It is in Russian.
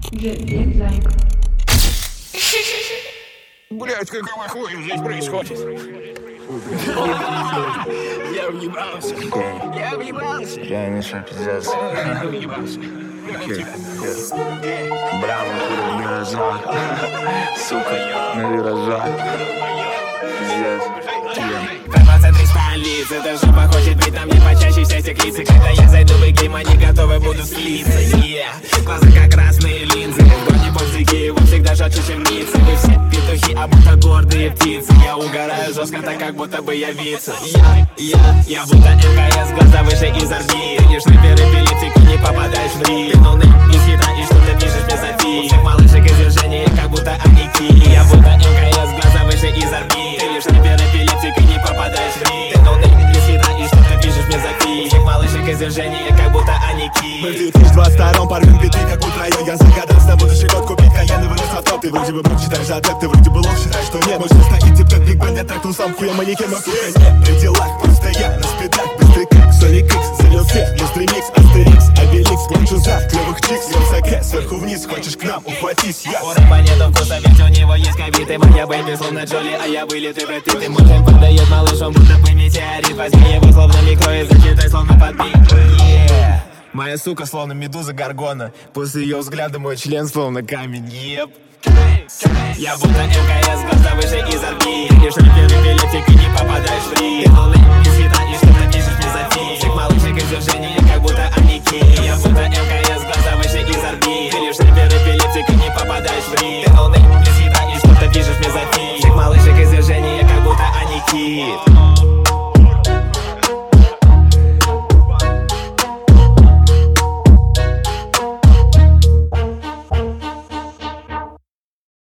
Блять, какого хуя здесь происходит? Я въебался. Я въебался. Я не шо, пиздец. Я въебался. Бля, ну не разжал. Сука, ну разжал. Пиздец. В центре столицы, эта жопа хочет быть там не почаще вся секреции. Когда я зайду в игрим, они готовы будут слиться. Глаза как красные линзы, в городе больше Киева всегда жарче, чем Ницца. Вы все петухи, а будто гордые птицы. Я угораю жестко, так как будто бы я вица. Я будто МКС, глаза выше из орбит. Ешь снайпер, эпилептик и не попадаешь в рит. Ну из хита, и что ты пишешь без афи. Всех малышек извержения, как будто они ки. Я будто МКС, глаза выше из орбит. Ешь снайпер, эпилептик и не попадаешь в рит. Ну из хита, и что ты пишешь без афи. Всех малышек извержения, как будто они ки. Мы в 2022 порвем биты, как утро я загадал на будущий год купить каян и вырос в топ. Ты вроде бы брок считаешь адепт, ты вроде бы лох считаешь, что нет. Может стоит тип как Биг Бен, я трекнул сам хуя манекен, но сука нет при делах. Просто я на спидах, быстрый как Соник Икс. Залил свет, быстрый микс, Астерикс, Обеликс. Плачу за клевых чикс, высоке, сверху вниз. Хочешь к нам, ухватись, я. У рэпа нету вкуса, ведь у него есть ковиды. Моя бэйби словно Джоли, а я вылитый Брэд Питт. И мой джем подает малыш, он будто бы метеорит. Возьми его словно микро и зачитай словно подбит. Моя сука словно медуза Гаргона. После ее взгляда мой член словно камень. Я будто МКС, глаза выше из орбит. Лишь на первый билетик и не попадаешь в рит. Из хита, и что ты пишешь без афи. Всех малышек извержения, как будто они ки. Я будто МКС.